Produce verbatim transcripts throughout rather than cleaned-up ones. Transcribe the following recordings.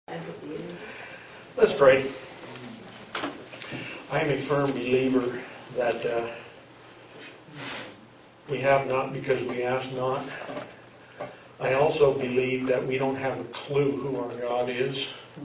Let's pray. I am a firm believer that uh, we have not because we ask not. I also believe that we don't have a clue who our God is.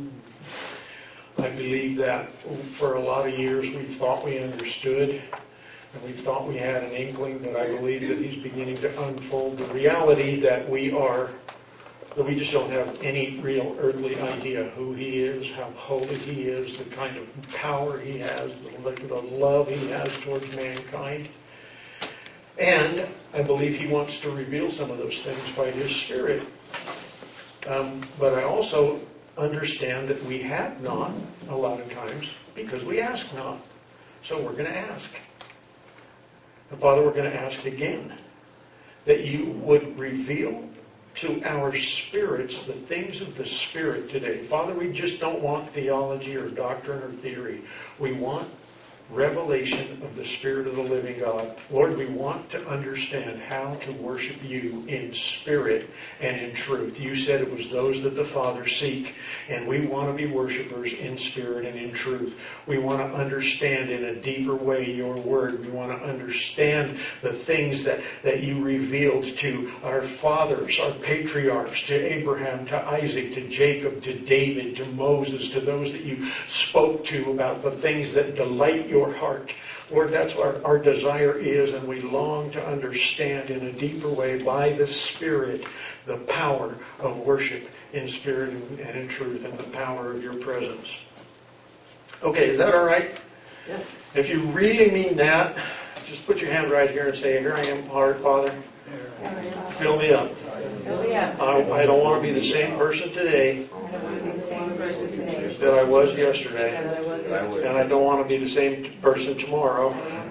I believe that for a lot of years we thought we understood and we thought we had an inkling, but I believe that He's beginning to unfold the reality that we are that we just don't have any real earthly idea who He is, how holy He is, the kind of power He has, the love He has towards mankind. And I believe He wants to reveal some of those things by His Spirit. Um, but I also understand that we have not a lot of times because we ask not. So we're going to ask. And Father, we're going to ask again that You would reveal to our spirits the things of the Spirit today. Father, we just don't want theology or doctrine or theory. We want revelation of the Spirit of the living God. Lord, we want to understand how to worship You in spirit and in truth. You said it was those that the Father seek, and we want to be worshipers in spirit and in truth. We want to understand in a deeper way Your Word. We want to understand the things that, that You revealed to our fathers, our patriarchs, to Abraham, to Isaac, to Jacob, to David, to Moses, to those that You spoke to about the things that delight You Your heart. Lord, that's what our, our desire is, and we long to understand in a deeper way by the Spirit the power of worship in spirit and, and in truth, and the power of Your presence. Okay, is that all right? Yes. If you really mean that, just put your hand right here and say, "Here I am, Lord, Father. Fill me up. Fill me up. I, I don't want to be the same person today that I was yesterday. And I don't want to be the same person tomorrow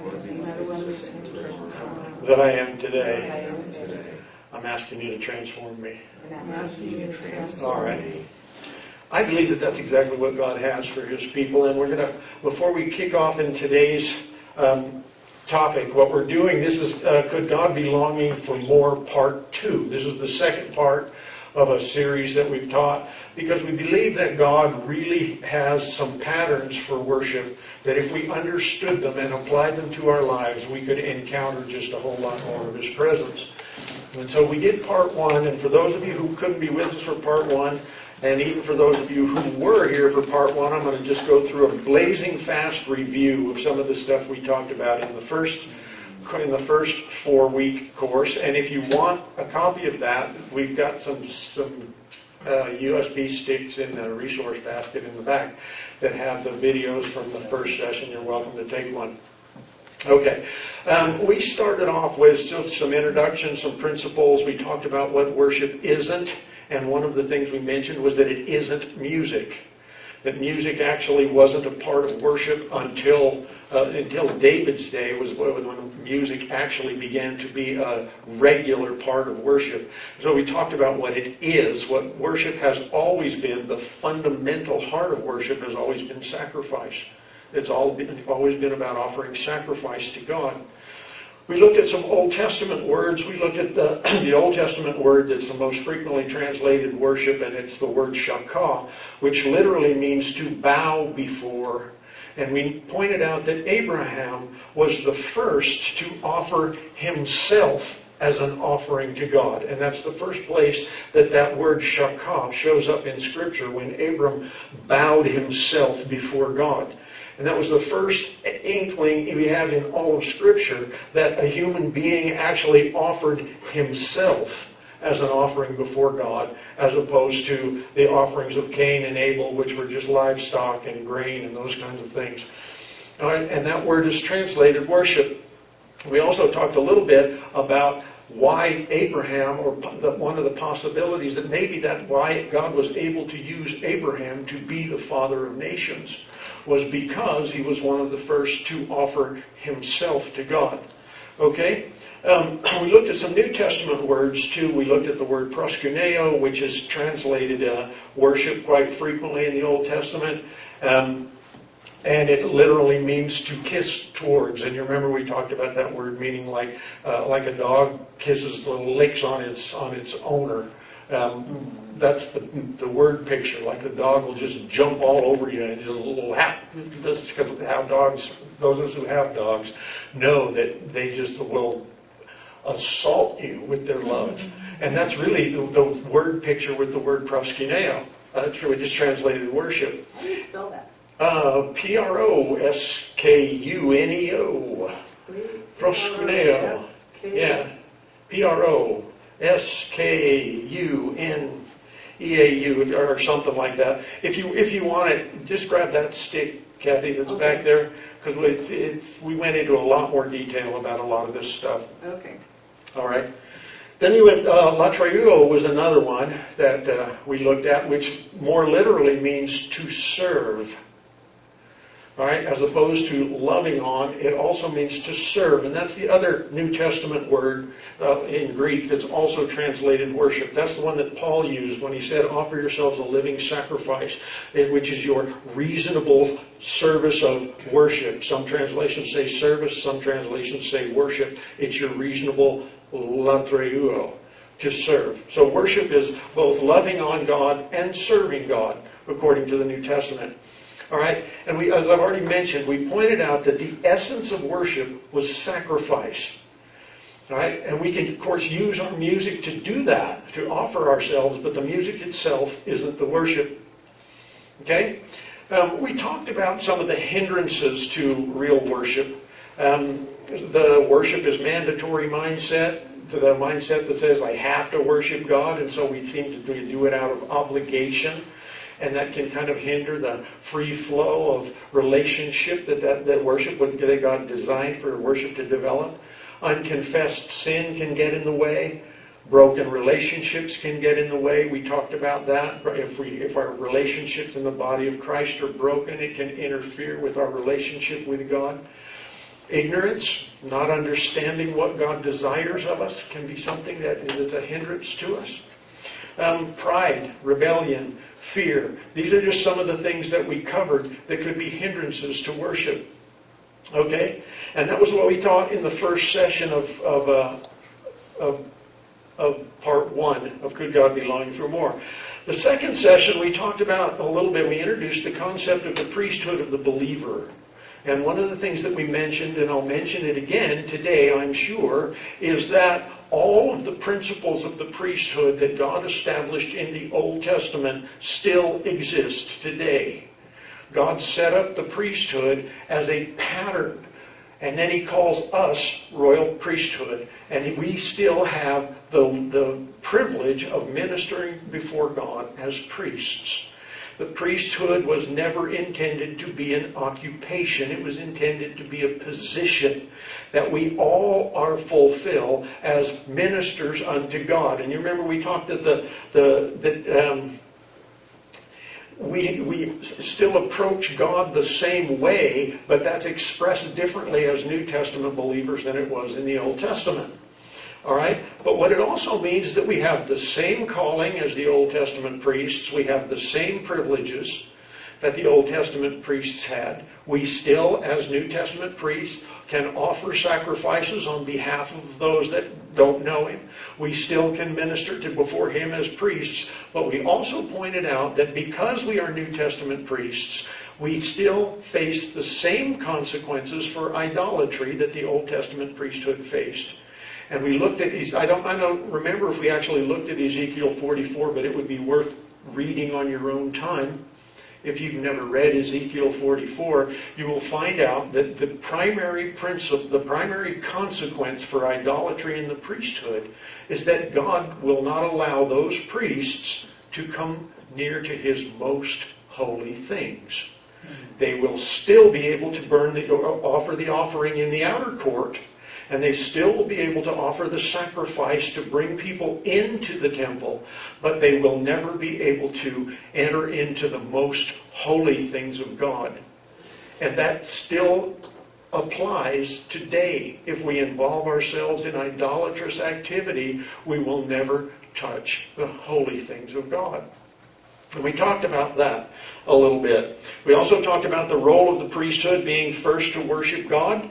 that I am today. I'm asking You to transform me." All right. I believe that that's exactly what God has for His people. And we're going to, before we kick off in today's um, topic, what we're doing, this is, uh, Could God Be Longing for More Part two. This is the second part of a series that we've taught, because we believe that God really has some patterns for worship that if we understood them and applied them to our lives, we could encounter just a whole lot more of His presence. And so we did part one, and for those of you who couldn't be with us for part one, and even for those of you who were here for part one, I'm going to just go through a blazing fast review of some of the stuff we talked about in the first in the first four-week course. And if you want a copy of that, we've got some some uh, U S B sticks in the resource basket in the back that have the videos from the first session. You're welcome to take one. Okay. Um, we started off with some introduction, some principles. We talked about what worship isn't. And one of the things we mentioned was that it isn't music. That music actually wasn't a part of worship until uh, until David's day, was when music actually began to be a regular part of worship. So we talked about what it is. What worship has always been, the fundamental heart of worship has always been sacrifice. It's all been, always been about offering sacrifice to God. We looked at some Old Testament words. We looked at the, the Old Testament word that's the most frequently translated worship, and it's the word shakah, which literally means to bow before. And we pointed out that Abraham was the first to offer himself as an offering to God. And that's the first place that that word shakah shows up in Scripture, when Abram bowed himself before God. And that was the first inkling we have in all of Scripture that a human being actually offered himself as an offering before God, as opposed to the offerings of Cain and Abel, which were just livestock and grain and those kinds of things. All right, and that word is translated worship. We also talked a little bit about why Abraham, or one of the possibilities that maybe that's why God was able to use Abraham to be the father of nations, was because he was one of the first to offer himself to God. Okay? Um, we looked at some New Testament words too. We looked at the word proskuneo, which is translated uh, worship quite frequently in the Old Testament. Um, and it literally means to kiss towards. And you remember we talked about that word meaning like uh, like a dog kisses little licks on its on its owner. Um, that's the, the word picture, like the dog will just jump all over you and it'll happen. This is because of how dogs, those of us who have dogs, know that they just will assault you with their love. And that's really the, the word picture with the word proskuneo. Uh, which is translated worship. How do you spell that? Uh, P R O S K U N E O. Proskuneo. Yeah. P R O S K U N E A U or something like that. If you if you want it, just grab that stick, Kathy, that's okay. back there, because it's, it's we went into a lot more detail about a lot of this stuff. Okay. All right. Then you went, uh, latreuo was another one that uh, we looked at, which more literally means to serve. All right, as opposed to loving on, it also means to serve. And that's the other New Testament word uh, in Greek that's also translated worship. That's the one that Paul used when he said, offer yourselves a living sacrifice, which is your reasonable service of worship. Some translations say service, some translations say worship. It's your reasonable latreuo, to serve. So worship is both loving on God and serving God, according to the New Testament. All right, and we, as I've already mentioned, we pointed out that the essence of worship was sacrifice. All right, and we can, of course, use our music to do that, to offer ourselves, but the music itself isn't the worship. Okay, um, we talked about some of the hindrances to real worship. Um, the worship is mandatory mindset, to the mindset that says I have to worship God, and so we seem to do it out of obligation. And that can kind of hinder the free flow of relationship that, that, that worship, what God designed for worship to develop. Unconfessed sin can get in the way. Broken relationships can get in the way. We talked about that. If we, if our relationships in the body of Christ are broken, it can interfere with our relationship with God. Ignorance, not understanding what God desires of us, can be something that is a hindrance to us. Um, pride, rebellion, fear. These are just some of the things that we covered that could be hindrances to worship. Okay? And that was what we taught in the first session of of, uh, of, of part one of Could God Be Longing for More. The second session we talked about a little bit, we introduced the concept of the priesthood of the believer. And one of the things that we mentioned, and I'll mention it again today, I'm sure, is that all of the principles of the priesthood that God established in the Old Testament still exist today. God set up the priesthood as a pattern, and then He calls us royal priesthood, and we still have the, the privilege of ministering before God as priests. The priesthood was never intended to be an occupation. It was intended to be a position that we all are fulfill as ministers unto God. And you remember we talked that the the that um, we we still approach God the same way, but that's expressed differently as New Testament believers than it was in the Old Testament. All right? But what it also means is that we have the same calling as the Old Testament priests. We have the same privileges that the Old Testament priests had. We still, as New Testament priests, can offer sacrifices on behalf of those that don't know Him. We still can minister to before Him as priests. But we also pointed out that because we are New Testament priests, we still face the same consequences for idolatry that the Old Testament priesthood faced. And we looked at, I don't, I don't remember if we actually looked at Ezekiel forty-four, but it would be worth reading on your own time. If you've never read Ezekiel forty-four, you will find out that the primary principle, the primary consequence for idolatry in the priesthood is that God will not allow those priests to come near to His most holy things. They will still be able to burn the, offer the offering in the outer court, and they still will be able to offer the sacrifice to bring people into the temple, but they will never be able to enter into the most holy things of God. And that still applies today. If we involve ourselves in idolatrous activity, we will never touch the holy things of God. And we talked about that a little bit. We also talked about the role of the priesthood being first to worship God.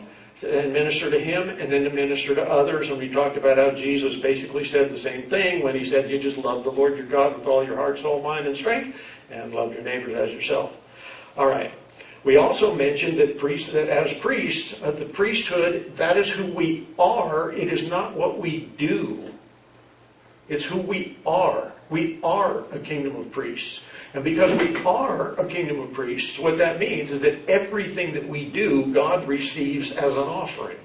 and minister to him and then to minister to others. And we talked about how Jesus basically said the same thing when he said, you just love the Lord your God with all your heart, soul, mind, and strength, and love your neighbors as yourself. All right. We also mentioned that priests, that as priests, uh, the priesthood, that is who we are. It is not what we do. It's who we are. We are a kingdom of priests. And because we are a kingdom of priests, what that means is that everything that we do, God receives as an offering.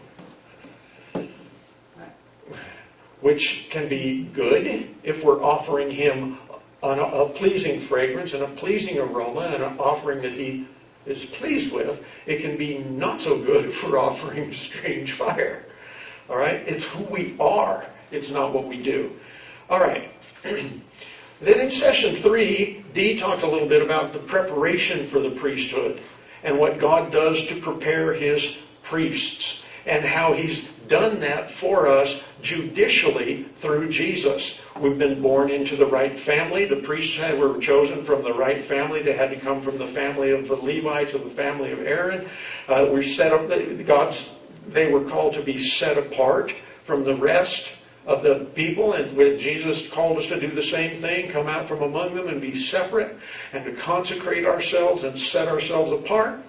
Which can be good if we're offering him a, a pleasing fragrance and a pleasing aroma and an offering that he is pleased with. It can be not so good if we're offering strange fire. All right? It's who we are. It's not what we do. All right. Then in session three, Dee talked a little bit about the preparation for the priesthood and what God does to prepare his priests and how he's done that for us judicially through Jesus. We've been born into the right family. The priests were chosen from the right family. They had to come from the family of the Levites or the family of Aaron. Uh, we're set up. God's. They were called to be set apart from the rest of the people, and with Jesus called us to do the same thing, come out from among them and be separate, and to consecrate ourselves and set ourselves apart.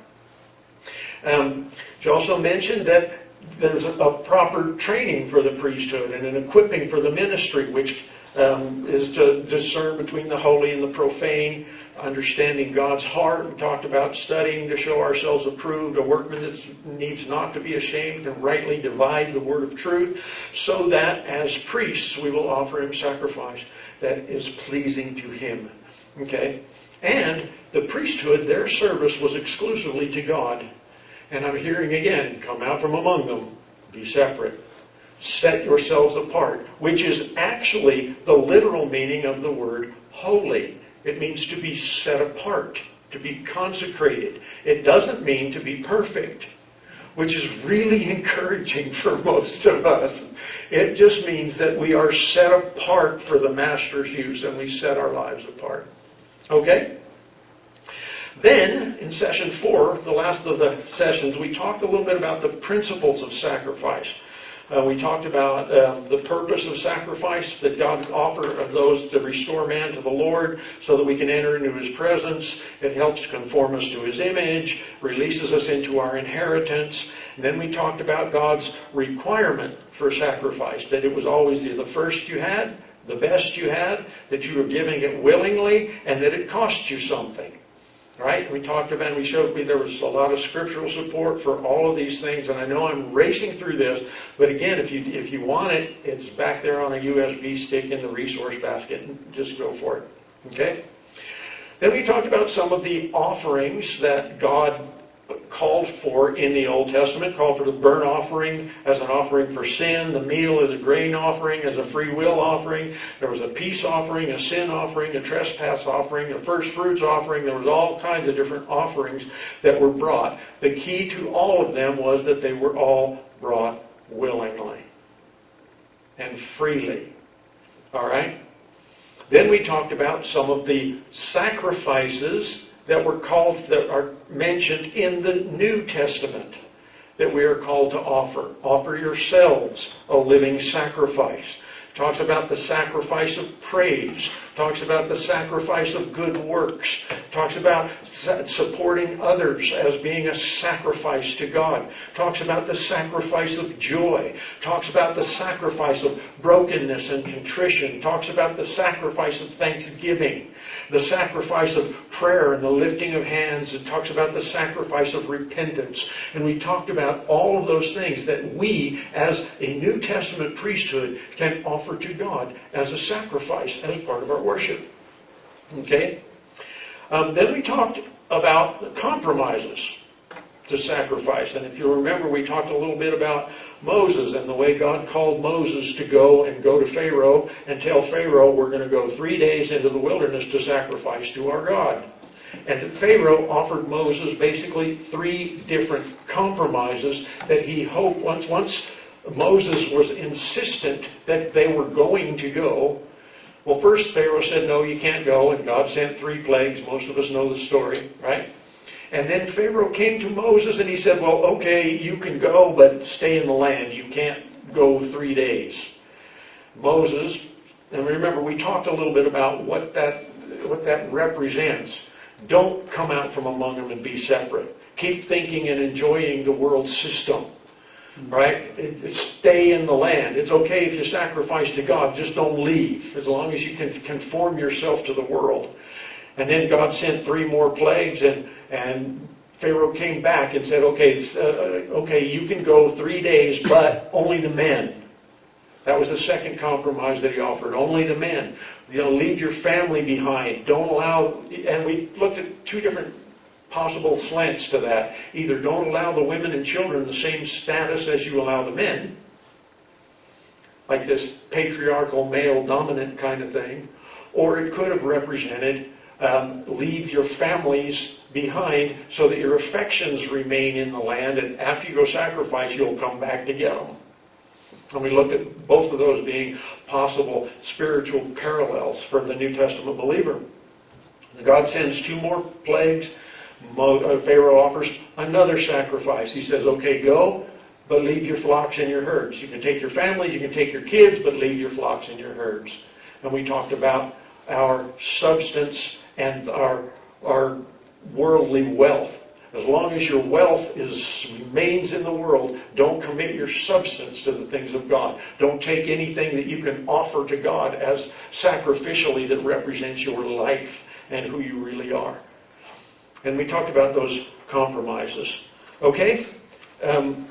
Um, she also mentioned that there's a, a proper training for the priesthood and an equipping for the ministry, which um, is to discern between the holy and the profane, understanding God's heart. We talked about studying to show ourselves approved, a workman that needs not to be ashamed, and rightly divide the word of truth, so that as priests we will offer him sacrifice that is pleasing to him. Okay? And the priesthood, their service was exclusively to God. And I'm hearing again, come out from among them, be separate. Set yourselves apart, which is actually the literal meaning of the word holy. It means to be set apart, to be consecrated. It doesn't mean to be perfect, which is really encouraging for most of us. It just means that we are set apart for the Master's use, and we set our lives apart. Okay? Then, in session four, the last of the sessions, we talked a little bit about the principles of sacrifice. Uh, we talked about uh, the purpose of sacrifice, that God offered of those to restore man to the Lord so that we can enter into his presence. It helps conform us to his image, releases us into our inheritance. And then we talked about God's requirement for sacrifice, that it was always the first you had, the best you had, that you were giving it willingly, and that it cost you something. Right? We talked about, we showed me there was a lot of scriptural support for all of these things, and I know I'm racing through this, but again, if you if you want it, it's back there on a U S B stick in the resource basket. Just go for it. Okay? Then we talked about some of the offerings that God called for in the Old Testament, called for the burnt offering as an offering for sin, the meal or the grain offering as a free will offering. There was a peace offering, a sin offering, a trespass offering, a first fruits offering. There was all kinds of different offerings that were brought. The key to all of them was that they were all brought willingly and freely. All right? Then we talked about some of the sacrifices that were called, that are mentioned in the New Testament, that we are called to offer. Offer yourselves a living sacrifice. Talks about the sacrifice of praise. Talks about the sacrifice of good works. Talks about supporting others as being a sacrifice to God. Talks about the sacrifice of joy. Talks about the sacrifice of brokenness and contrition. Talks about the sacrifice of thanksgiving. The sacrifice of prayer and the lifting of hands. It talks about the sacrifice of repentance. And we talked about all of those things that we, as a New Testament priesthood, can offer to God as a sacrifice, as part of our worship. Okay? Um, then we talked about the compromises to sacrifice. And if you remember, we talked a little bit about Moses and the way God called Moses to go and go to Pharaoh and tell Pharaoh, we're going to go three days into the wilderness to sacrifice to our God. And Pharaoh offered Moses basically three different compromises that he hoped, once, once Moses was insistent that they were going to go. Well, first Pharaoh said, no, you can't go, and God sent three plagues. Most of us know the story, right? And then Pharaoh came to Moses and he said, well, okay, you can go, but stay in the land. You can't go three days. Moses, and remember, we talked a little bit about what that, what that represents. Don't come out from among them and be separate. Keep thinking and enjoying the world system. Right? It, it, stay in the land. It's okay if you sacrifice to God. Just don't leave. As long as you can conform yourself to the world. And then God sent three more plagues, and, and Pharaoh came back and said, okay, uh, okay, you can go three days, but only the men. That was the second compromise that he offered. Only the men. You know, leave your family behind. Don't allow, and we looked at two different possible slants to that. Either don't allow the women and children the same status as you allow the men, like this patriarchal male dominant kind of thing, or it could have represented um, leave your families behind so that your affections remain in the land, and after you go sacrifice, you'll come back to get them. And we looked at both of those being possible spiritual parallels for the New Testament believer. God sends two more plagues. Pharaoh offers another sacrifice. He says, okay, go, but leave your flocks and your herds. You can take your families, you can take your kids, but leave your flocks and your herds. And we talked about our substance and our, our worldly wealth. As long as your wealth is remains in the world, don't commit your substance to the things of God. Don't take anything that you can offer to God as sacrificially that represents your life and who you really are. And we talked about those compromises. Okay? Um,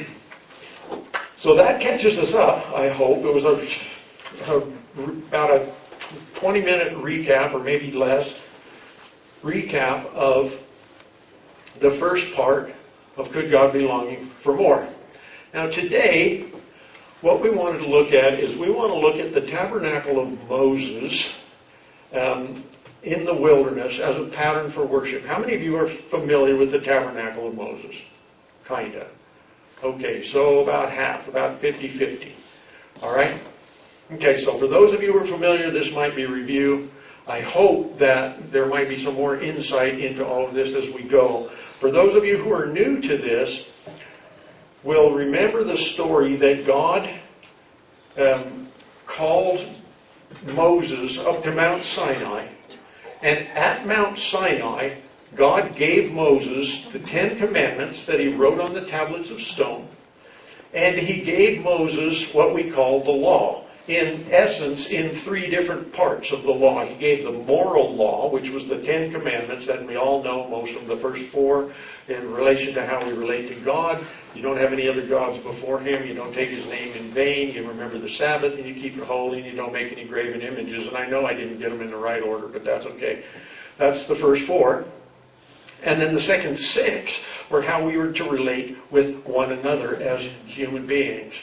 so that catches us up, I hope. It was a, a, about a twenty-minute recap, or maybe less, recap of the first part of Could God Be Longing for More? Now today, what we wanted to look at is we want to look at the tabernacle of Moses um, in the wilderness as a pattern for worship. How many of you are familiar with the tabernacle of Moses? Kinda. Okay, so about half, about fifty-fifty. All right? Okay, so for those of you who are familiar, this might be a review. I hope that there might be some more insight into all of this as we go. For those of you who are new to this, will remember the story that God um, called Moses up to Mount Sinai. And at Mount Sinai, God gave Moses the Ten Commandments that he wrote on the tablets of stone. And he gave Moses what we call the law. In essence, in three different parts of the law. He gave the moral law, which was the Ten Commandments, and we all know most of the first four in relation to how we relate to God. You don't have any other gods before Him. You don't take His name in vain. You remember the Sabbath, and you keep it holy, and you don't make any graven images. And I know I didn't get them in the right order, but that's okay. That's the first four. And then the second six were how we were to relate with one another as human beings.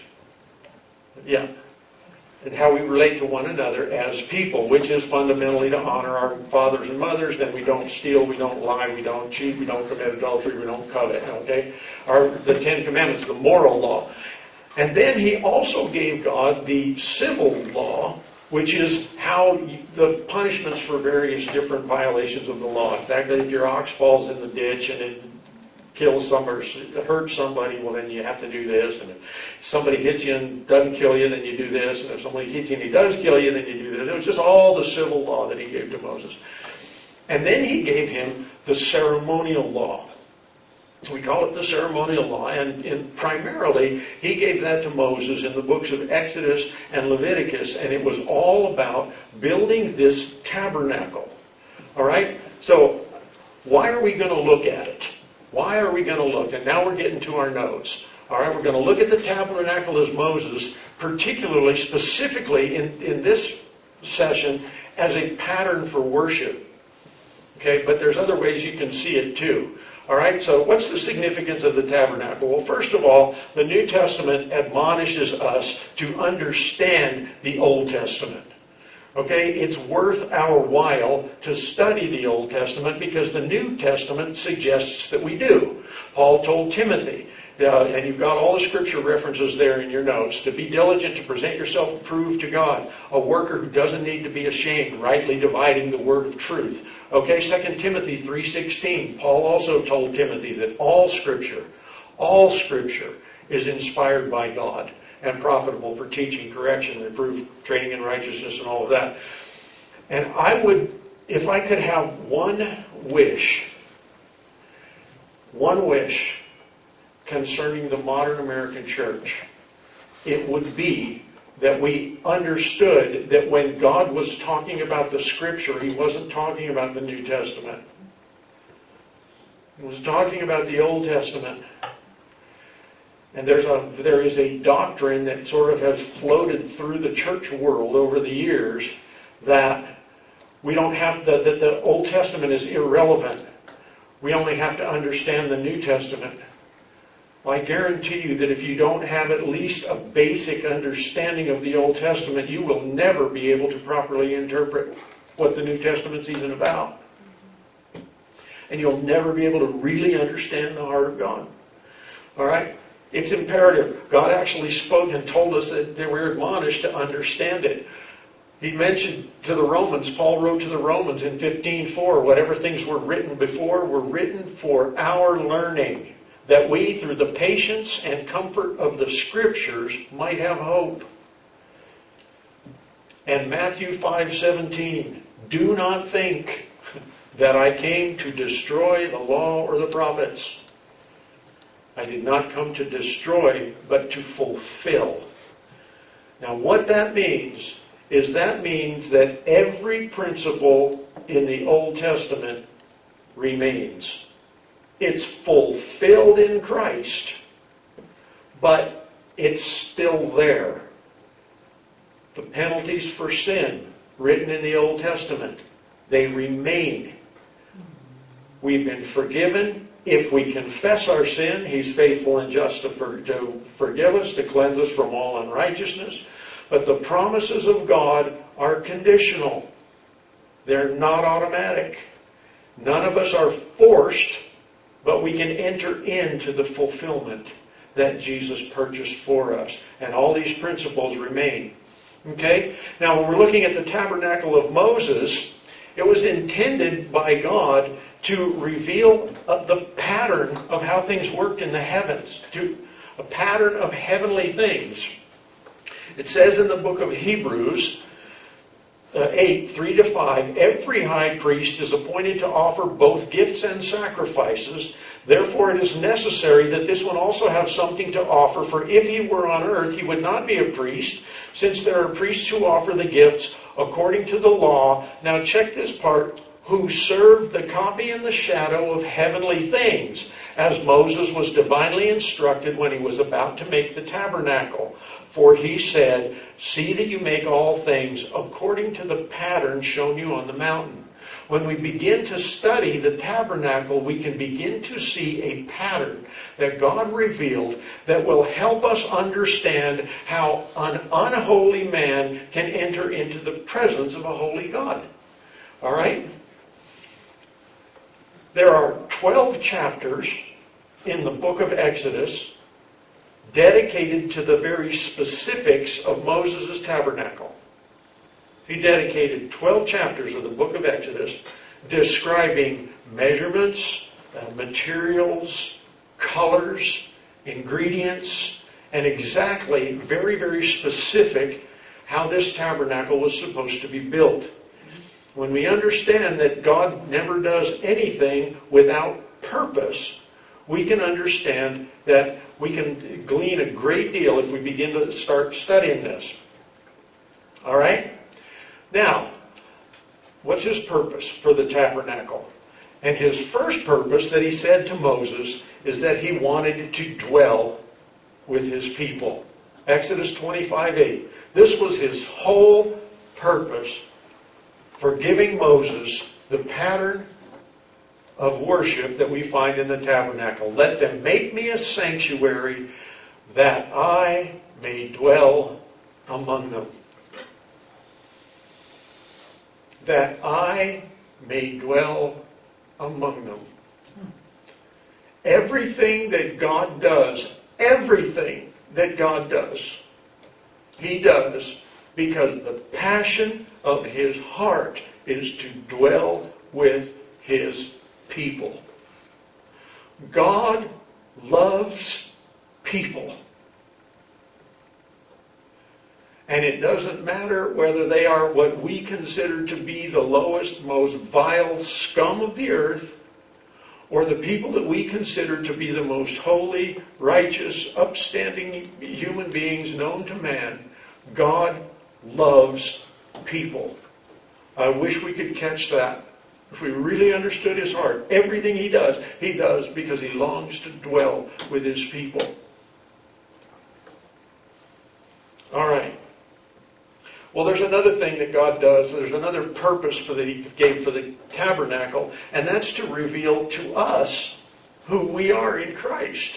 Yeah. And how we relate to one another as people, which is fundamentally to honor our fathers and mothers. Then we don't steal, we don't lie, we don't cheat, we don't commit adultery, we don't covet. Okay, our the Ten Commandments, the moral law. And then he also gave God the civil law, which is how you, the punishments for various different violations of the law. In fact, if your ox falls in the ditch and it kills somebody, hurts somebody, well then you have to do this. And if somebody hits you and doesn't kill you, then you do this. And if somebody hits you and he does kill you, then you do this. It was just all the civil law that he gave to Moses. And then he gave him the ceremonial law. We call it the ceremonial law. And, and primarily, he gave that to Moses in the books of Exodus and Leviticus. And it was all about building this tabernacle. All right? So, why are we going to look at it? Why are we going to look? And now we're getting to our notes. All right, we're going to look at the tabernacle as Moses, particularly, specifically in, in this session, as a pattern for worship. Okay, but there's other ways you can see it too. All right, so what's the significance of the tabernacle? Well, first of all, the New Testament admonishes us to understand the Old Testament. Okay, it's worth our while to study the Old Testament because the New Testament suggests that we do. Paul told Timothy, uh, and you've got all the scripture references there in your notes, to be diligent to present yourself approved to God, a worker who doesn't need to be ashamed, rightly dividing the word of truth. Okay, Second Timothy three sixteen. Paul also told Timothy that all Scripture, all Scripture is inspired by God and profitable for teaching, correction, reproof, training in righteousness, and all of that. And I would, if I could have one wish, one wish concerning the modern American church, it would be that we understood that when God was talking about the Scripture, He wasn't talking about the New Testament. He was talking about the Old Testament. And there's a, there is a doctrine that sort of has floated through the church world over the years that we don't have the, that the Old Testament is irrelevant. We only have to understand the New Testament. Well, I guarantee you that if you don't have at least a basic understanding of the Old Testament, you will never be able to properly interpret what the New Testament's even about. And you'll never be able to really understand the heart of God. All right? It's imperative. God actually spoke and told us that we're admonished to understand it. He mentioned to the Romans, Paul wrote to the Romans in fifteen four, whatever things were written before were written for our learning, that we, through the patience and comfort of the Scriptures, might have hope. And Matthew five seventeen, do not think that I came to destroy the law or the prophets. I did not come to destroy, but to fulfill. Now what that means is that means that every principle in the Old Testament remains. It's fulfilled in Christ, but it's still there. The penalties for sin, written in the Old Testament, they remain. We've been forgiven. If we confess our sin, He's faithful and just to, for, to forgive us, to cleanse us from all unrighteousness. But the promises of God are conditional. They're not automatic. None of us are forced, but we can enter into the fulfillment that Jesus purchased for us. And all these principles remain. Okay? Now, when we're looking at the tabernacle of Moses, it was intended by God to reveal uh, the pattern of how things worked in the heavens, to a pattern of heavenly things. It says in the book of Hebrews uh, eight, three to five, every high priest is appointed to offer both gifts and sacrifices. Therefore it is necessary that this one also have something to offer, for if he were on earth, he would not be a priest, since there are priests who offer the gifts according to the law. Now check this part. Who serve the copy and the shadow of heavenly things, as Moses was divinely instructed when he was about to make the tabernacle. For he said, see that you make all things according to the pattern shown you on the mountain. When we begin to study the tabernacle, we can begin to see a pattern that God revealed that will help us understand how an unholy man can enter into the presence of a holy God. All right? There are twelve chapters in the book of Exodus dedicated to the very specifics of Moses' tabernacle. He dedicated twelve chapters of the book of Exodus describing measurements, uh, materials, colors, ingredients, and exactly, very, very specific how this tabernacle was supposed to be built. When we understand that God never does anything without purpose, we can understand that we can glean a great deal if we begin to start studying this. All right? Now, what's His purpose for the tabernacle? And His first purpose that He said to Moses is that He wanted to dwell with His people. Exodus twenty-five eight. This was His whole purpose for giving Moses the pattern of worship that we find in the tabernacle. Let them make me a sanctuary that I may dwell among them. That I may dwell among them. Everything that God does, everything that God does, He does because the passion of His heart is to dwell with His people. God loves people. And it doesn't matter whether they are what we consider to be the lowest, most vile scum of the earth, or the people that we consider to be the most holy, righteous, upstanding human beings known to man. God loves people. I wish we could catch that. If we really understood His heart, everything He does, He does because He longs to dwell with His people. All right. Well, there's another thing that God does. There's another purpose for that He gave for the tabernacle, and that's to reveal to us who we are in Christ.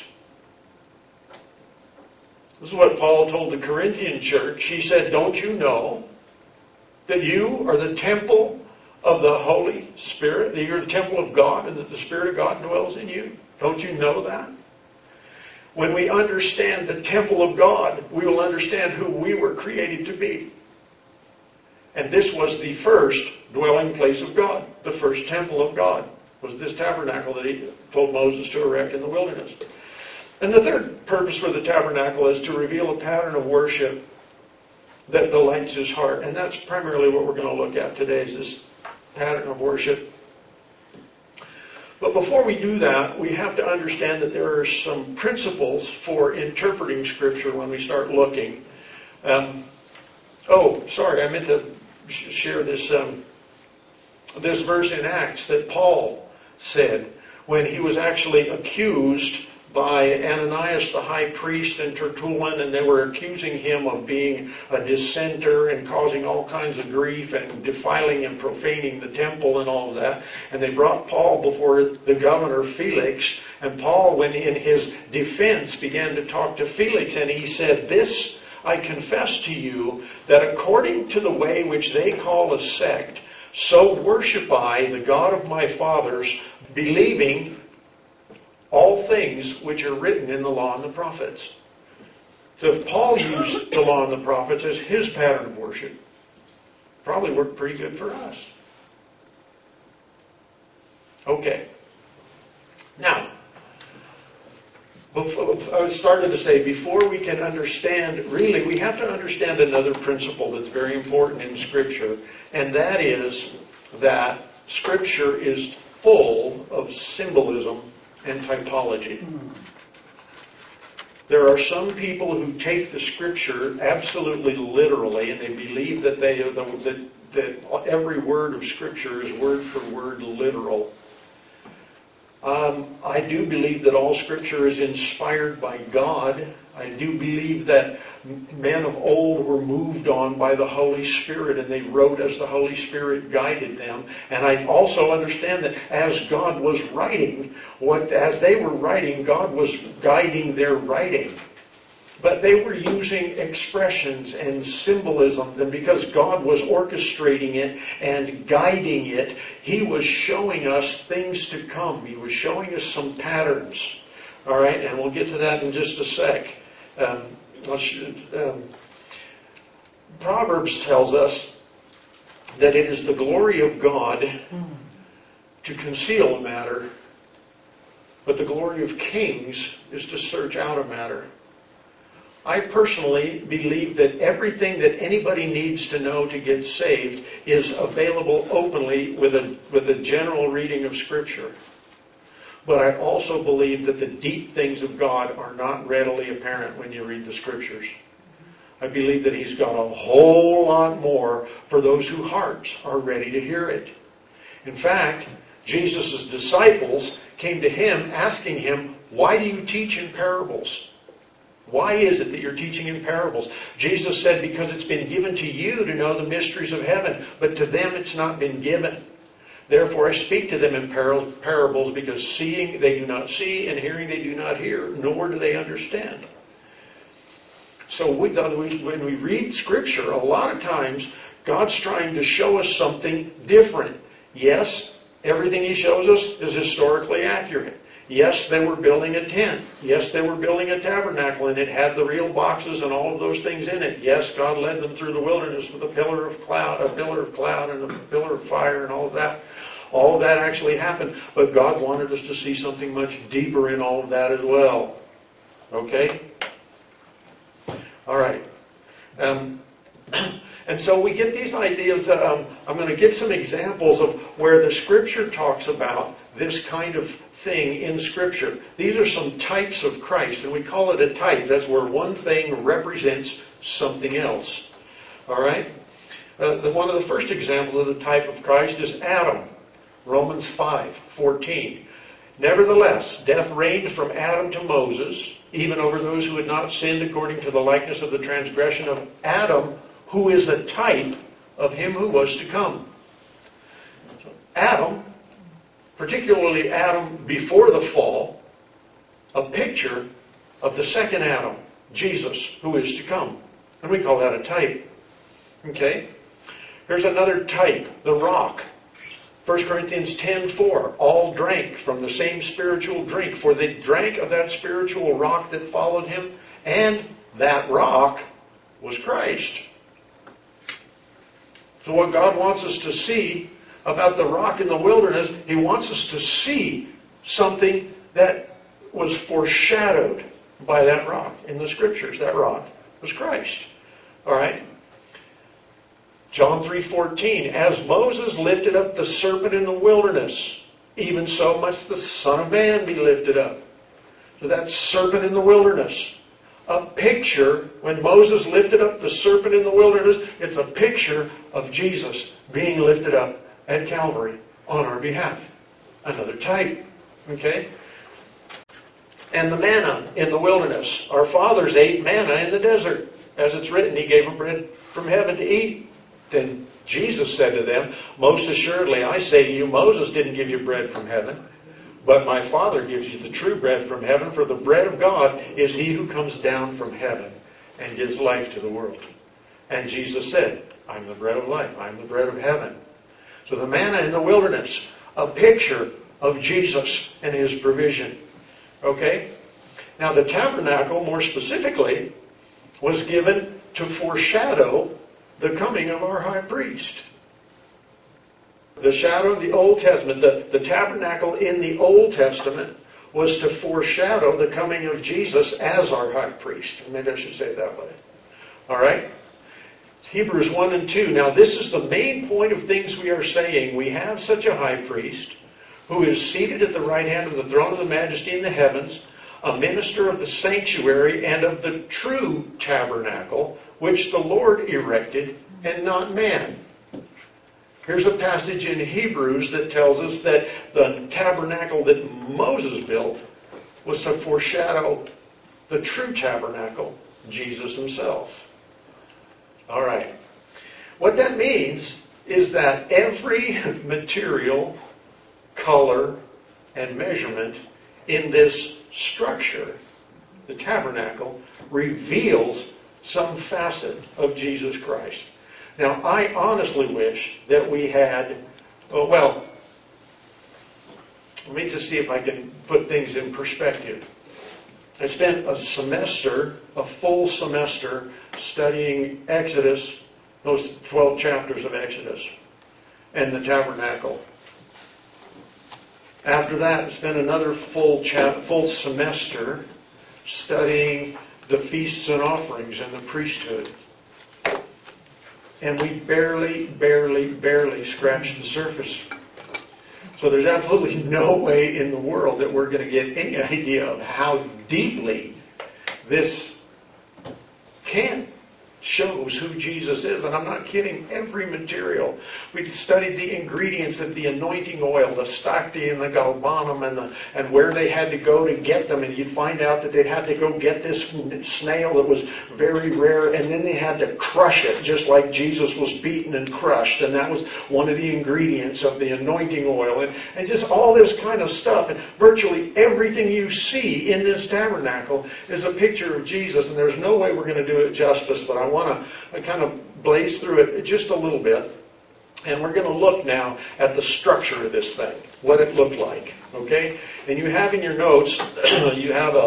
This is what Paul told the Corinthian church. He said, don't you know that you are the temple of the Holy Spirit, that you're the temple of God, and that the Spirit of God dwells in you? Don't you know that? When we understand the temple of God, we will understand who we were created to be. And this was the first dwelling place of God. The first temple of God was this tabernacle that He told Moses to erect in the wilderness. And the third purpose for the tabernacle is to reveal a pattern of worship that delights His heart. And that's primarily what we're going to look at today, is this pattern of worship. But before we do that, we have to understand that there are some principles for interpreting Scripture when we start looking. Um, oh, sorry, I meant to share this um, this verse in Acts that Paul said when he was actually accused by Ananias the high priest and Tertullus, and they were accusing him of being a dissenter and causing all kinds of grief and defiling and profaning the temple and all of that. And they brought Paul before the governor Felix, and Paul, when in his defense, began to talk to Felix, and he said, "This I confess to you, that according to the way which they call a sect, so worship I the God of my fathers, believing all things which are written in the law and the prophets." So if Paul used the law and the prophets as his pattern of worship, probably worked pretty good for us. Okay. Now, I started to say, before we can understand, really, we have to understand another principle that's very important in Scripture, and that is that Scripture is full of symbolism and typology. There are some people who take the Scripture absolutely literally, and they believe that they that, that every word of Scripture is word for word literal. Um, I do believe that all Scripture is inspired by God. I do believe that men of old were moved on by the Holy Spirit, and they wrote as the Holy Spirit guided them. And I also understand that as God was writing, what as they were writing, God was guiding their writing. But they were using expressions and symbolism, and because God was orchestrating it and guiding it, He was showing us things to come. He was showing us some patterns. All right, and we'll get to that in just a sec. Um, um, Proverbs tells us that it is the glory of God to conceal a matter, but the glory of kings is to search out a matter. I personally believe that everything that anybody needs to know to get saved is available openly with a with a general reading of Scripture. But I also believe that the deep things of God are not readily apparent when you read the Scriptures. I believe that He's got a whole lot more for those whose hearts are ready to hear it. In fact, Jesus' disciples came to Him asking Him, "Why do you teach in parables? Why is it that you're teaching in parables?" Jesus said, "Because it's been given to you to know the mysteries of heaven, but to them it's not been given. Therefore I speak to them in par- parables, because seeing they do not see, and hearing they do not hear, nor do they understand." So we, when we read Scripture, a lot of times God's trying to show us something different. Yes, everything He shows us is historically accurate. Yes, they were building a tent. Yes, they were building a tabernacle, and it had the real boxes and all of those things in it. Yes, God led them through the wilderness with a pillar of cloud, a pillar of cloud and a pillar of fire and all of that. All of that actually happened, but God wanted us to see something much deeper in all of that as well. Okay? All right. Um, and so we get these ideas. That, um, I'm going to give some examples of where the Scripture talks about this kind of thing in Scripture. These are some types of Christ, and we call it a type. That's where one thing represents something else. All right? Uh, the, one of the first examples of the type of Christ is Adam. Romans five fourteen. Nevertheless, death reigned from Adam to Moses, even over those who had not sinned according to the likeness of the transgression of Adam, who is a type of him who was to come. So Adam, particularly Adam before the fall, a picture of the second Adam, Jesus, who is to come. And we call that a type. Okay? Here's another type, the rock. First Corinthians ten four, all drank from the same spiritual drink, for they drank of that spiritual rock that followed him, and that rock was Christ. So what God wants us to see about the rock in the wilderness, He wants us to see something that was foreshadowed by that rock in the Scriptures. That rock was Christ. All right? John three fourteen, as Moses lifted up the serpent in the wilderness, even so must the Son of Man be lifted up. So that serpent in the wilderness. A picture, when Moses lifted up the serpent in the wilderness, it's a picture of Jesus being lifted up at Calvary on our behalf. Another type. Okay? And the manna in the wilderness. Our fathers ate manna in the desert. As it's written, He gave them bread from heaven to eat. Then Jesus said to them, most assuredly I say to you, Moses didn't give you bread from heaven, but my Father gives you the true bread from heaven, for the bread of God is He who comes down from heaven and gives life to the world. And Jesus said, I'm the bread of life. I'm the bread of heaven. So the manna in the wilderness, a picture of Jesus and His provision. Okay? Now the tabernacle, more specifically, was given to foreshadow the coming of our high priest. The shadow of the Old Testament, the, the tabernacle in the Old Testament was to foreshadow the coming of Jesus as our high priest. Maybe I should say it that way. All right? Hebrews one and two. Now this is the main point of things we are saying. We have such a high priest who is seated at the right hand of the throne of the majesty in the heavens, a minister of the sanctuary and of the true tabernacle, which the Lord erected and not man. Here's a passage in Hebrews that tells us that the tabernacle that Moses built was to foreshadow the true tabernacle, Jesus Himself. All right. What that means is that every material, color, and measurement in this structure, the tabernacle, reveals some facet of Jesus Christ. Now, I honestly wish that we had, oh, well, let me just see if I can put things in perspective. I spent a semester, a full semester, studying Exodus, those twelve chapters of Exodus, and the tabernacle. After that, I spent another full chap, full semester studying the feasts and offerings and the priesthood. And we barely, barely, barely scratched the surface. So there's absolutely no way in the world that we're going to get any idea of how deeply this can shows who Jesus is. And I'm not kidding. Every material. We studied the ingredients of the anointing oil, the stacte and the galbanum, and the, and where they had to go to get them. And you'd find out that they had to go get this snail that was very rare, and then they had to crush it, just like Jesus was beaten and crushed. And that was one of the ingredients of the anointing oil. And, and just all this kind of stuff. And virtually everything you see in this tabernacle is a picture of Jesus. And there's no way we're going to do it justice, but I want to kind of blaze through it just a little bit. And we're going to look now at the structure of this thing, what it looked like. Okay? And you have in your notes, you have a,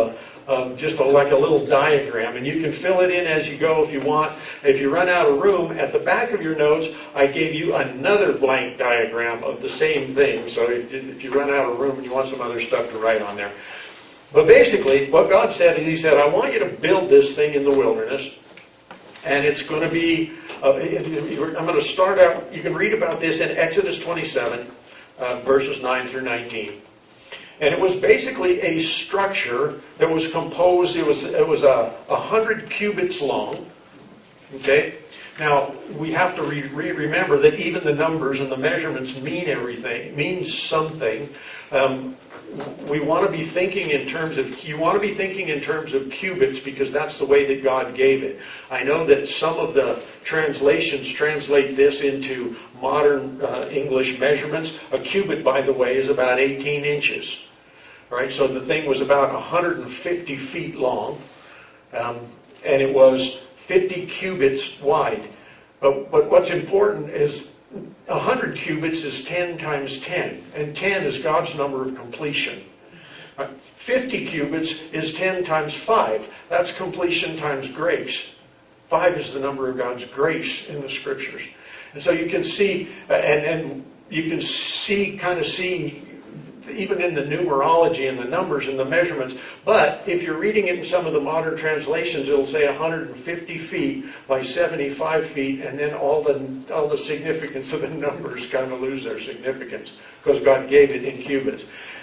um, just a, like a little diagram, and you can fill it in as you go if you want. If you run out of room, at the back of your notes, I gave you another blank diagram of the same thing. So if, if you run out of room and you want some other stuff to write on there. But basically, what God said is He said, I want you to build this thing in the wilderness. And it's going to be, uh, I'm going to start out, you can read about this in Exodus twenty-seven, uh, verses nine through nineteen. And it was basically a structure that was composed, it was it was a, a hundred cubits long. Okay? Now, we have to re- re- remember that even the numbers and the measurements mean everything, means something. Um, we want to be thinking in terms of, you want to be thinking in terms of cubits because that's the way that God gave it. I know that some of the translations translate this into modern uh, English measurements. A cubit, by the way, is about eighteen inches. Right? So the thing was about one hundred fifty feet long, um, and it was fifty cubits wide. But, but what's important is one hundred cubits is ten times ten, and ten is God's number of completion. Right? fifty cubits is ten times five. That's completion times grace. five is the number of God's grace in the Scriptures. And so you can see, uh, and, and you can see, kind of see, even in the numerology and the numbers and the measurements. But if you're reading it in some of the modern translations, it'll say one hundred fifty feet by seventy-five feet, and then all the all the significance of the numbers kind of lose their significance because God gave it in cubits.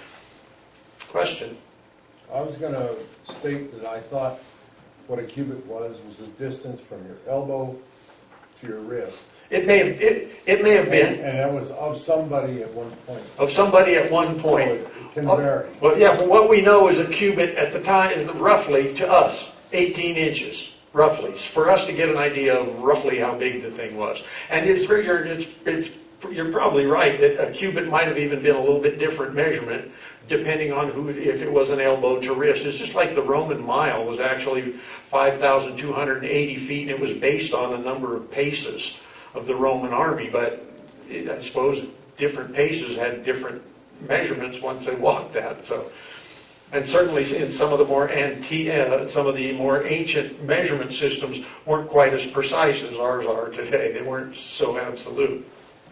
Question? I was going to state that I thought what a cubit was was the distance from your elbow to your wrist. It may have, it, it may have been. And, and that was of somebody at one point. Of somebody at one point. So it, it can vary. Well, yeah, but what we know is a cubit at the time is roughly, to us, eighteen inches. Roughly. For us to get an idea of roughly how big the thing was. And it's, it's, it's, you're probably right that a cubit might have even been a little bit different measurement depending on who, if it was an elbow to wrist. It's just like the Roman mile was actually five thousand two hundred eighty feet, and it was based on a number of paces of the Roman army, but I suppose different paces had different measurements once they walked that. So, and certainly in some of the more antique, uh, some of the more ancient measurement systems weren't quite as precise as ours are today. They weren't so absolute.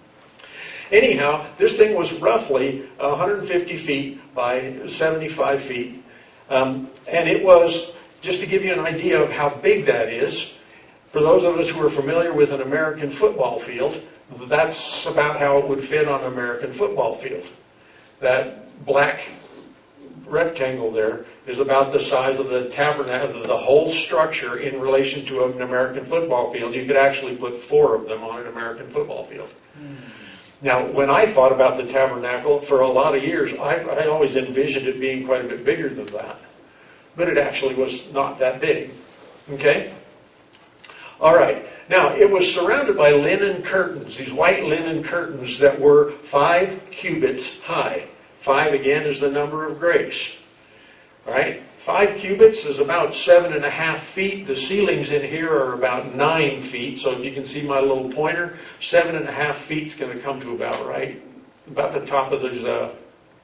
Anyhow, this thing was roughly one hundred fifty feet by seventy-five feet, um, and it was, just to give you an idea of how big that is. For those of us who are familiar with an American football field, that's about how it would fit on an American football field. That black rectangle there is about the size of the tabernacle, the whole structure in relation to an American football field. You could actually put four of them on an American football field. Mm. Now, when I thought about the tabernacle, for a lot of years, I, I always envisioned it being quite a bit bigger than that. But it actually was not that big. Okay? All right. Now, it was surrounded by linen curtains, these white linen curtains that were five cubits high. Five, again, is the number of grace. All right? Five cubits is about seven and a half feet. The ceilings in here are about nine feet. So if you can see my little pointer, seven and a half feet is going to come to about right, about the top of these uh,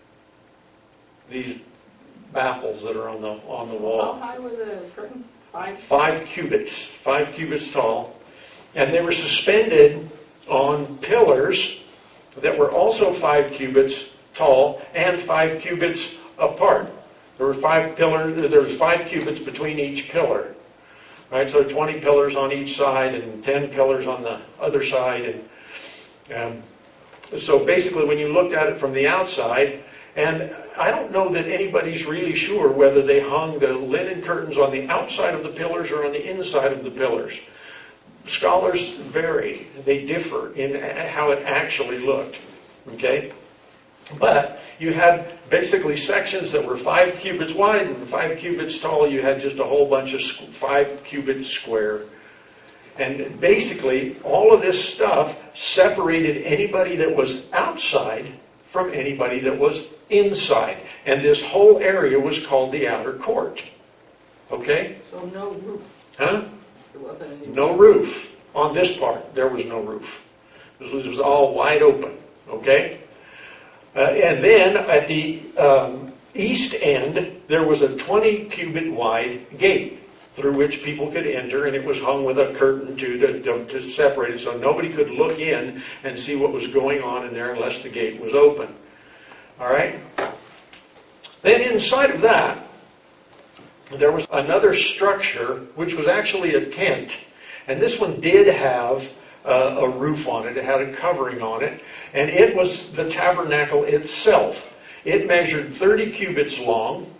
these baffles that are on the on the wall. How high were the curtains? Five? Five cubits. Five cubits tall. And they were suspended on pillars that were also five cubits tall and five cubits apart. There were five pillars, there was five cubits between each pillar. Right? So twenty pillars on each side and ten pillars on the other side. And um, so basically when you looked at it from the outside, and I don't know that anybody's really sure whether they hung the linen curtains on the outside of the pillars or on the inside of the pillars. Scholars vary. They differ in how it actually looked. Okay? But you had basically sections that were five cubits wide and five cubits tall. You had just a whole bunch of five cubits square. And basically, all of this stuff separated anybody that was outside from anybody that was inside. And this whole area was called the outer court. Okay? So no roof. Huh? There wasn't any No roof. On this part, there was no roof. This was, it was all wide open. Okay? Uh, and then at the um, east end, there was a twenty cubit wide gate through which people could enter, and it was hung with a curtain to, to, to separate it, so nobody could look in and see what was going on in there unless the gate was open. All right? Then inside of that, there was another structure, which was actually a tent. And this one did have uh, a roof on it. It had a covering on it. And it was the tabernacle itself. It measured thirty cubits long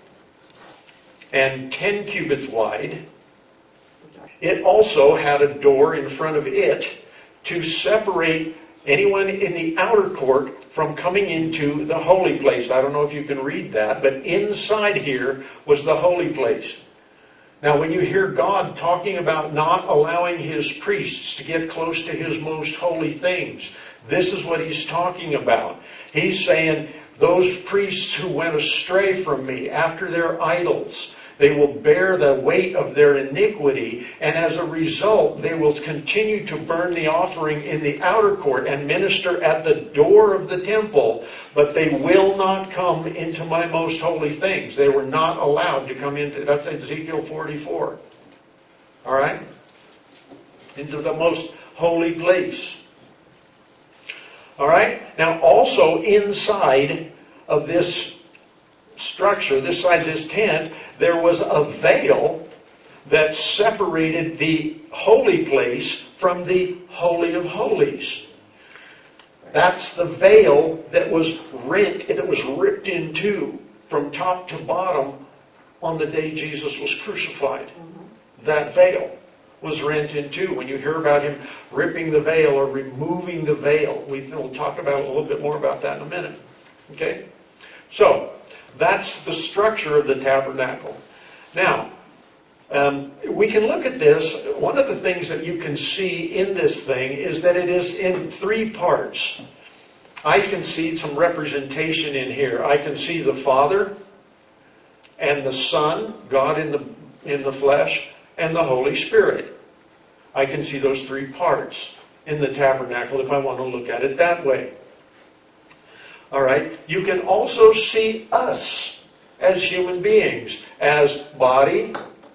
and ten cubits wide. It also had a door in front of it to separate anyone in the outer court from coming into the holy place. I don't know if you can read that, but inside here was the holy place. Now, when you hear God talking about not allowing His priests to get close to His most holy things, this is what He's talking about. He's saying, those priests who went astray from me after their idols, they will bear the weight of their iniquity, and as a result, they will continue to burn the offering in the outer court and minister at the door of the temple, but they will not come into my most holy things. They were not allowed to come into, that's Ezekiel forty-four. All right? Into the most holy place. All right? Now, also inside of this structure, this side of this tent, there was a veil that separated the holy place from the Holy of Holies. That's the veil that was rent, that was ripped in two from top to bottom on the day Jesus was crucified. That veil was rent in two. When you hear about Him ripping the veil or removing the veil, we'll talk about a little bit more about that in a minute. Okay? So, that's the structure of the tabernacle. Now, um, we can look at this. One of the things that you can see in this thing is that it is in three parts. I can see some representation in here. I can see the Father and the Son, God in the in the flesh, and the Holy Spirit. I can see those three parts in the tabernacle if I want to look at it that way. All right. You can also see us as human beings, as body,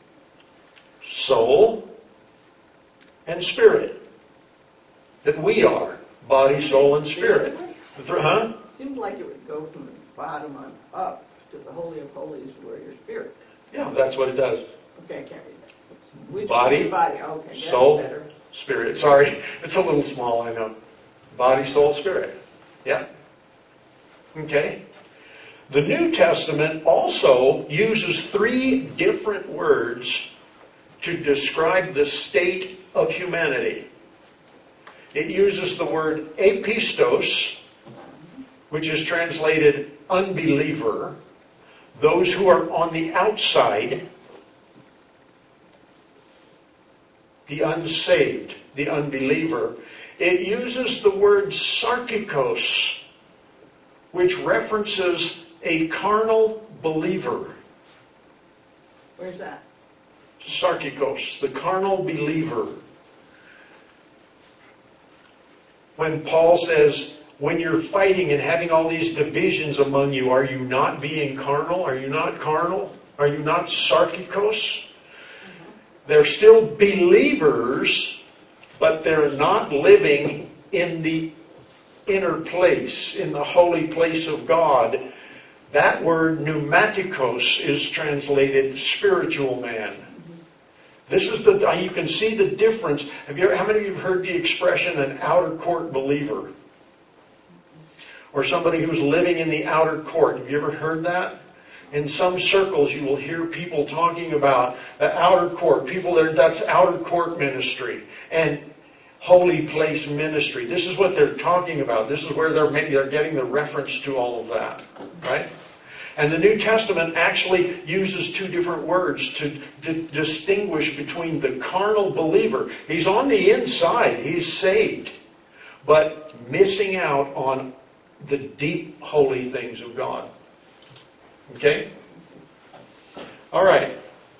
soul, and spirit. That we are body, soul, and spirit. Huh? It seemed like it would go from the bottom on up to the Holy of Holies where your spirit. Yeah, that's what it does. Okay, I can't read that. Which Body, body? Okay, that's soul, better. spirit. Sorry, it's a little small, I know. Body, soul, spirit. Yeah. Okay. The New Testament also uses three different words to describe the state of humanity. It uses the word apistos, which is translated unbeliever, those who are on the outside, the unsaved, the unbeliever. It uses the word sarkikos, which references a carnal believer. Where's that? Sarkikos, the carnal believer. When Paul says, when you're fighting and having all these divisions among you, are you not being carnal? Are you not carnal? Are you not sarkikos? Mm-hmm. They're still believers, but they're not living in the inner place, in the holy place of God. That word pneumatikos is translated spiritual man. This is the, you can see the difference. Have you ever, how many of you have heard the expression an outer court believer? Or somebody who's living in the outer court. Have you ever heard that? In some circles you will hear people talking about the outer court. People that are, that's outer court ministry. And holy place ministry. This is what they're talking about. This is where they're, they're getting the reference to all of that. Right? And the New Testament actually uses two different words to d- distinguish between the carnal believer. He's on the inside. He's saved. But missing out on the deep holy things of God. Okay? All right.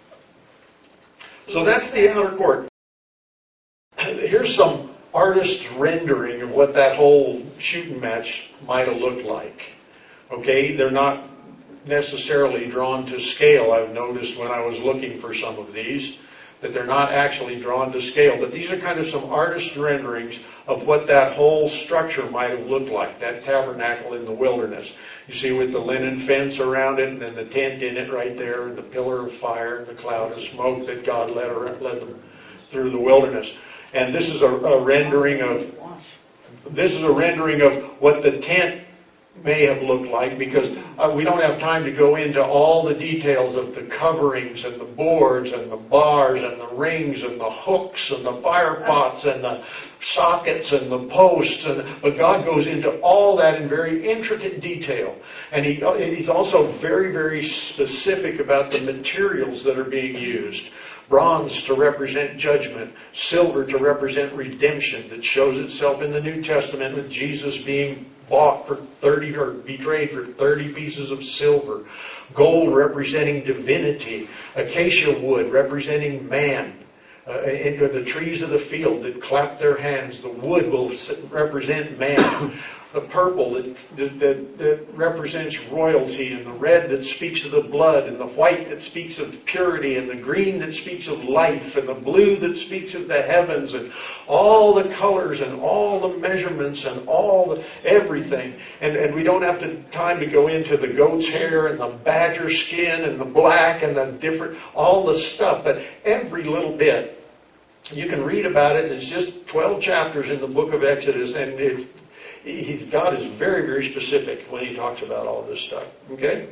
So that's the outer court. Here's some artist's rendering of what that whole shooting match might have looked like. Okay? They're not necessarily drawn to scale. I've noticed when I was looking for some of these that they're not actually drawn to scale. But these are kind of some artist renderings of what that whole structure might have looked like, that tabernacle in the wilderness. You see with the linen fence around it, and then the tent in it right there, and the pillar of fire and the cloud of smoke that God led, led them through the wilderness. And this is a, a rendering of this is a rendering of what the tent may have looked like, because uh, we don't have time to go into all the details of the coverings and the boards and the bars and the rings and the hooks and the fire pots and the sockets and the posts, and but God goes into all that in very intricate detail. And he, he's also very, very specific about the materials that are being used. Bronze to represent judgment, silver to represent redemption, that shows itself in the New Testament with Jesus being bought for thirty or betrayed for thirty pieces of silver. Gold representing divinity. Acacia wood representing man. Uh, and the trees of the field that clap their hands. The wood will represent man. The purple that, that, that represents royalty, and the red that speaks of the blood, and the white that speaks of purity, and the green that speaks of life, and the blue that speaks of the heavens, and all the colors and all the measurements and all the everything. And, and we don't have to, time to go into the goat's hair and the badger skin and the black and the different, all the stuff, but every little bit. You can read about it. It's just twelve chapters in the book of Exodus, and it's He's, God is very, very specific when He talks about all this stuff. Okay?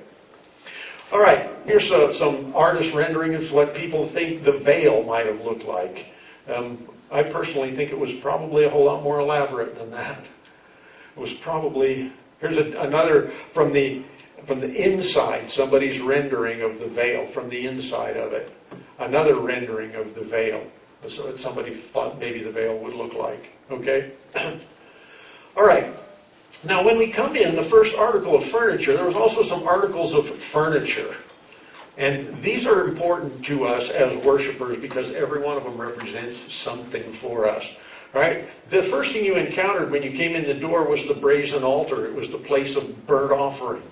All right. Here's uh, some artist rendering of what people think the veil might have looked like. Um, I personally think it was probably a whole lot more elaborate than that. It was probably... Here's a, another from the from the inside, somebody's rendering of the veil from the inside of it. Another rendering of the veil. So that somebody thought maybe the veil would look like. Okay? All right. Now, when we come in, the first article of furniture, there was also some articles of furniture. And these are important to us as worshipers because every one of them represents something for us. Right? The first thing you encountered when you came in the door was the brazen altar. It was the place of burnt offering.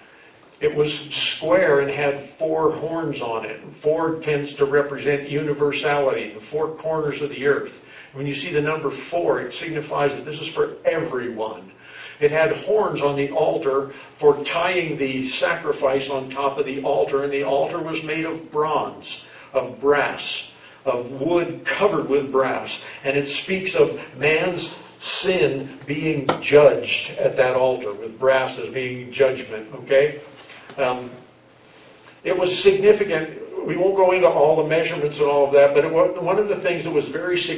It was square and had four horns on it. Four tends to represent universality, the four corners of the earth. When you see the number four, it signifies that this is for everyone. It had horns on the altar for tying the sacrifice on top of the altar, and the altar was made of bronze, of brass, of wood covered with brass. And it speaks of man's sin being judged at that altar, with brass as being judgment, okay? Um, it was significant. We won't go into all the measurements and all of that, but it was, one of the things that was very significant